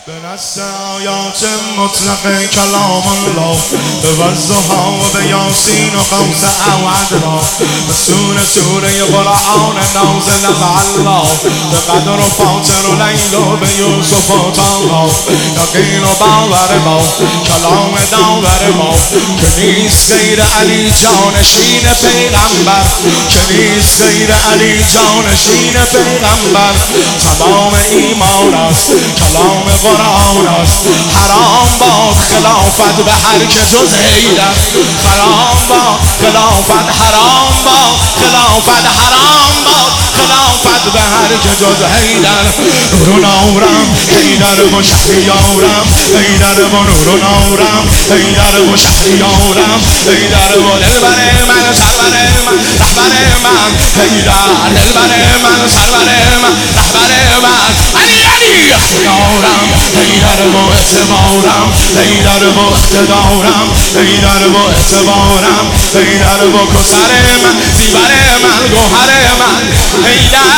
به نص آیات مطلق کلام الله، به والضحی و به یاسین و قوس اعود را، به سوره قرآن نازل الله، به قدر و فاطر و لیل و به یوسف و طاها، یقین و باور ما کلام داور ما، که نیست غیر علی جانشین پیغمبر، که نیست غیر علی جانشین پیغمبر. تمام ایمان است کلام قرآن است، حرام باد خلافت به هر که جز حیدر، حرام باد خلافت، حرام باد خلافت، حرام باد خلافت به هر که جز حیدر. نور و نورم حیدر و شهریارم، حیدر و نور و نورم حیدر و شهریارم، حیدر و دلبر من سرور من رهبر من، حیدر دلبر من سرور من رهبر من، علی علی یارم، حیدر و اعتبارم، حیدر و اقتدارم، حیدر و اعتبارم، حیدر و کسر من زیور من گوهر من، حیدر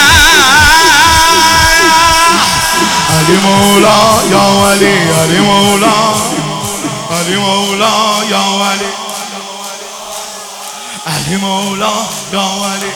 علی مولا یا علی، علی مولا، علی مولا یا علی، علی مولا یا علی،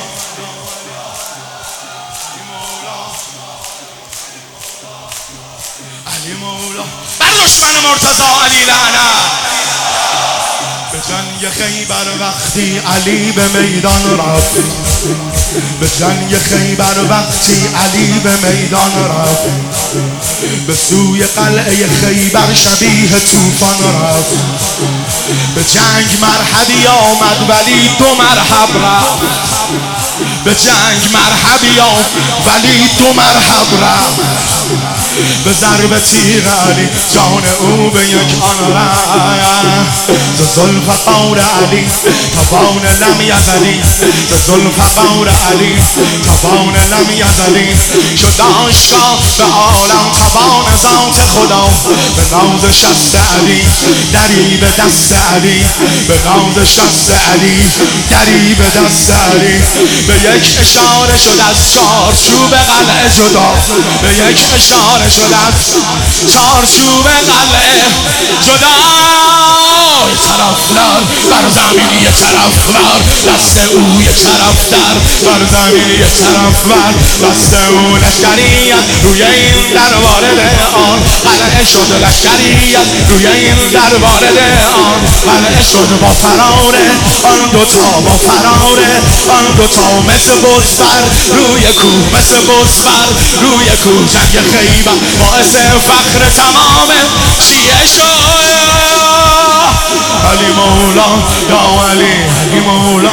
علی مولا بر دشمن مرتضی علی لعنت. به جنگ خیبر وقتی علی به میدان رفت، به جنگ خیبر وقتی علی به میدان رفت، به سوی قلعه خیبر شبیه طوفان رفت، به جنگ مرحبی آمد ولی دو مرحب رفت، به جنگ مرحبی آمد ولی دو مرحب رفت، به ضرب تیغ علی جان او به یک آن رفت، ز زلف قور علی توان لم یزلی، ز زلف قور علی توان لم یزلی، شد آشکار به عالم توان ذات خدا، به ناز شست علی دری به دست علی، به ناز شست علی دری به دست علی، به یک اشاره شد از چارچوب قلعه جدا، به یک اشاره شد از چارچوب قلعه جدا. یه طرفدار بر زمین، یه طرفدار دست او، یه طرفدار بر زمین، یه طرفدار دست او، لشکریت روی این در وارد آن قلعه شد، لشکریت روی این در وارد آن قلعه شد، با فرار آن دوتا، با فرار آن دوتا، مثل بزبر روی کوه، مثل بزبر روی کوه، جنگ خیبر باعث فخر تمام شیعه شد. علی مولا یا علی، علی مولا.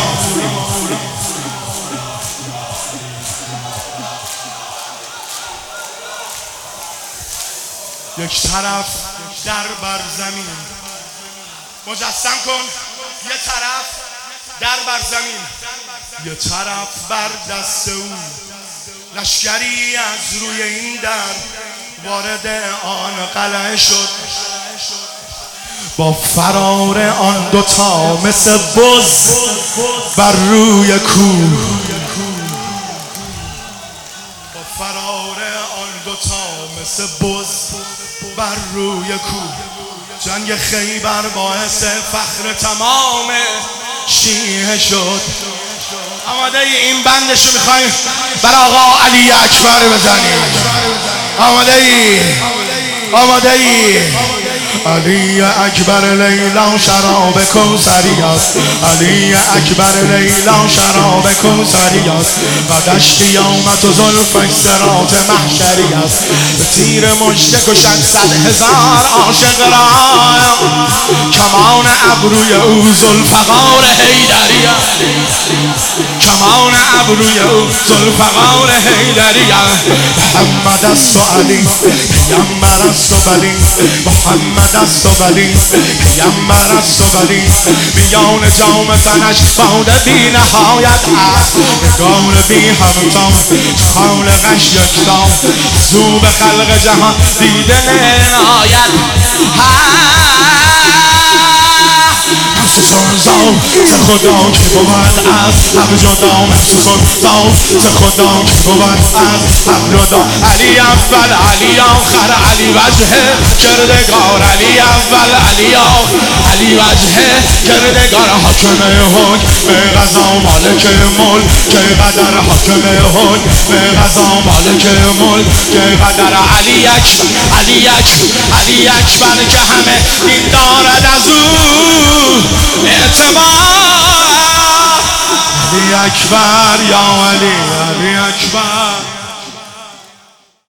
یک طرف در بر زمین مجسم کن، یه طرف در بر زمین، یه طرف بر دست او، لشکری از روی این در وارد آن قلعه شد، با فرار آن دوتا مثل بز بر روی کوه، با فرار آن دوتا مثل بز بر روی کوه، جنگ خیبر باعث فخر تمام شیعه شد. آماده این بندشو میخوایم بر آقا علی اکبر بزنیم؟ آماده ای؟ آماده ای؟ علی اکبر لیلا شراب کوثری است، علی اکبر لیلا شراب کوثری است، قدش قیامت و زلفش صراط محشری است، به تیر مژده کشد 100,000 عاشق را، کمان ابروی او ذوالفقار حیدری است، کمان ابروی او ذوالفقار حیدری است. محمد است و علی پیامبر است و ولی، محمد است و ولی پیامبر است و ولی، میان جام تنش باده بی نهایت است، نگار بی همتا خالقش یکتا، زو به خلق جهان دیده نهایت هست، چون ز خدا که بود از حق جدا مفسوس صاف ز خدا که بود از حق جدا علی اول علی آخر علی وجه کردگار علی اول علی آخر علی وجه کردگار حاکم حکم قضا مالک ملک قدر حاکم حکم قضا مالک ملک قدر علی اکبر علی اکبر علی اکبر که همه دین دارد از او اعتبار علی اکبر یا علی علی اکبر